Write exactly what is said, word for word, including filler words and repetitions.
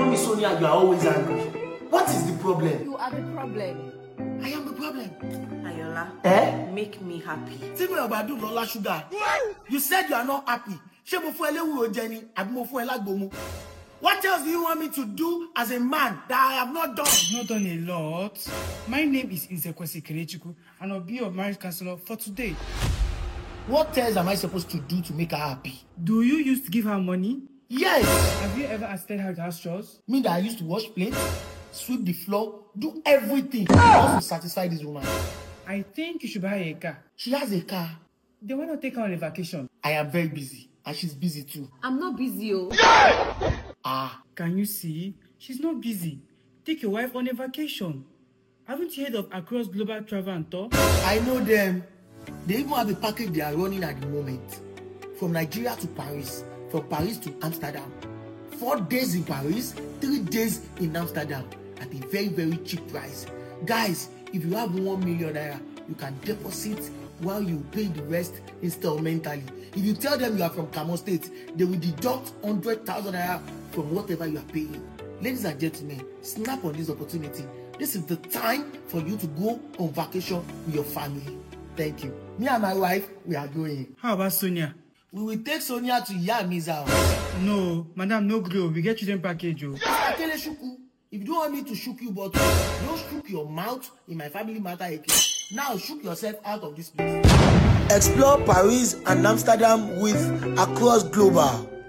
me, Sonia, you are always angry. What is the problem? You are the problem. I am the problem. Ayola, Eh? make me happy. Tell me about do Lola Sugar. You said you are not happy. What else do you want me to do as a man that I have not done? I've not done a lot. My name is Nzekwesi Kelechukwu, and I'll be your marriage counselor for today. What else am I supposed to do to make her happy? Do you used to give her money? Yes. Have you ever assisted her with house chores? Me that I used to wash plates, sweep the floor, do everything just to satisfy this woman. I think you should buy her a car. She has a car. Then why not take her on a vacation? I am very busy, and she's busy too. I'm not busy, oh. Ah. Can you see? She's not busy. Take your wife on a vacation. Haven't you heard of Across Global Travel and Tour? I know them. They even have a package they are running at the moment. From Nigeria to Paris, from Paris to Amsterdam. Four days in Paris, three days in Amsterdam at a very, very cheap price. Guys, if you have one million naira, you can deposit while you pay the rest instrumentally. If you tell them you are from Kamo State, they will deduct one hundred thousand naira from whatever you are paying. Ladies and gentlemen, snap on this opportunity. This is the time for you to go on vacation with your family. Thank you. Me and my wife, we are going. How about Sonia? We will take Sonia to Yami's house. No, madam, no grow. We get children package, oh. Akele Shuku. If you don't want me to shook you, but don't shook your mouth in my family matter again. Now shook yourself out of this place. Explore Paris and Amsterdam with Across Global.